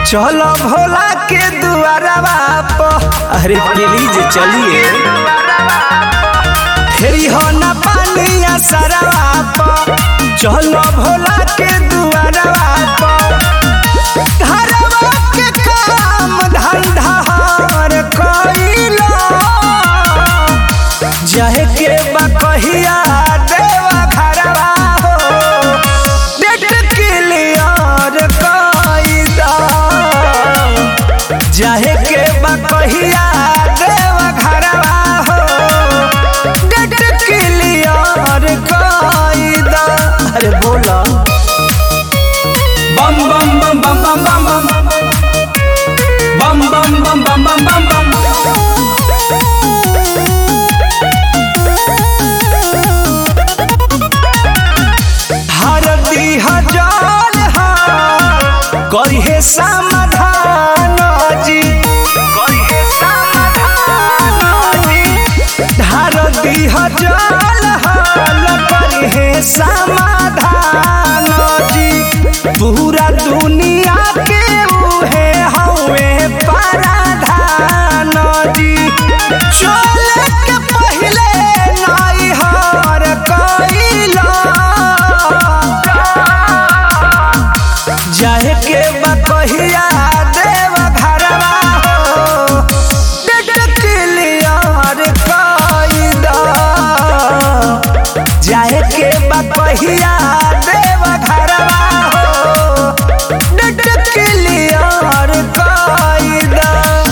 चलो भोला के दुआरवा पर, अरे प्लीज चलिए। फेरी हो न पानिया सरवा पर, चलो भोला के दुआरवा पर। घरवा के काम धंधा हर कइलो, जाए के बा कहिया देवा घरवा हो, डेट क्लियर कइदा। जाए के बा कहिया देवा घरवा हो, डेट क्लियर कइदा। अरे बोला बम बम बम बम बम बम बम बम बम बम बम बम बम। हरदी हजार करिहे समाधान जी, करिहे समाधान जी। हरदी हजार करिहे समाधान जी। पूरा दुनिया के उहे हवे paraधान जी। चले के पहिले नाई हार कइला, जाए के बा कहिया देवा घरवा हो, डेट क्लियर कइदा। जाए के बा कहिया देवा घरवा हो, डेट क्लियर कइदा।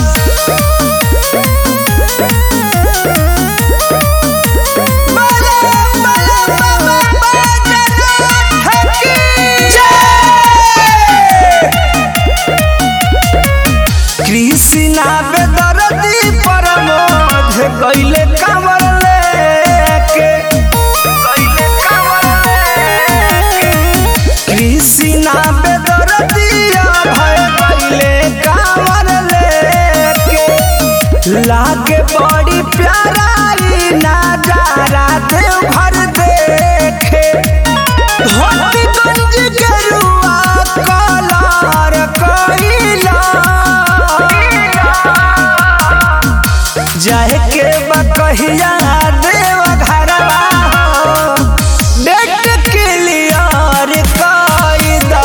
कृष्णा बेदर्दी प्रमोद गइले कांवर लेके, गइले कांवर लेके। कृष्णा बेदर्दी भय गइले कांवर लेके। लागे बड़ी प्यारा ई नजारा देवघर देखे। हॉलीगंज गेरुआ कलर कइला, जाए के बा कहिया देवा घरवा हो, डेट क्लियर कइदा।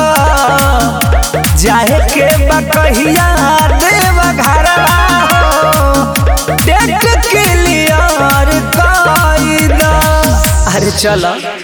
जाए के बा कहिया देवा घरवा हो, डेट क्लियर कइदा। अरे चलो।